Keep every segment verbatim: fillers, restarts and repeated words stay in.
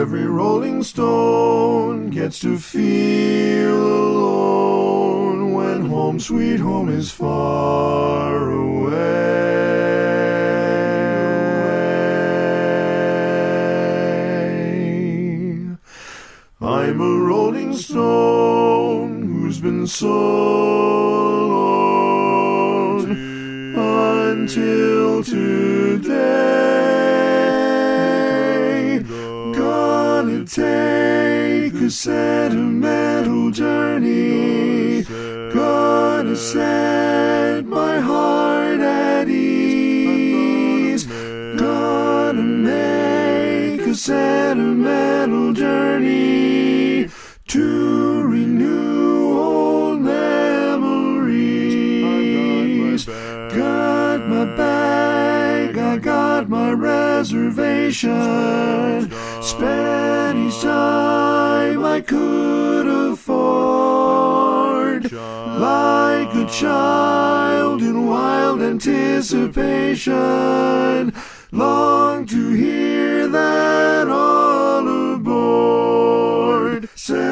every rolling stone gets to feel alone when home sweet home is far away. I'm a rolling stone who's been so alone until today. Gonna take a sentimental journey, gonna set my heart at ease, gonna make a sentimental journey to renew old memories. Got my bag, I got my reservation, spent each time I could afford, like a child in wild anticipation, long to hear that all aboard.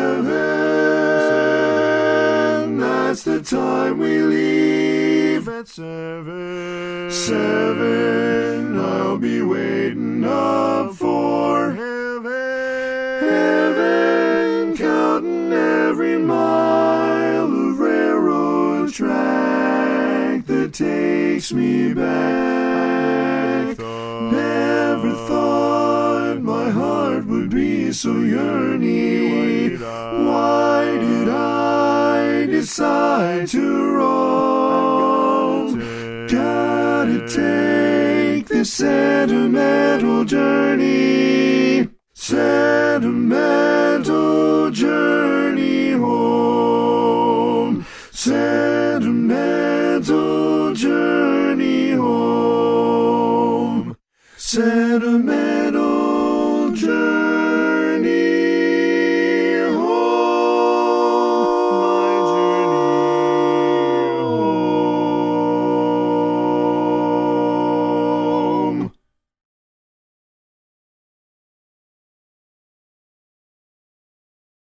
Seven, that's the time we leave. At seven, seven, I'll be waiting up for heaven. Heaven, counting every mile of railroad track that takes me back. Never thought my heart would be so yearning. Why did I decide to roam? Gotta take this sentimental journey. Sentimental journey.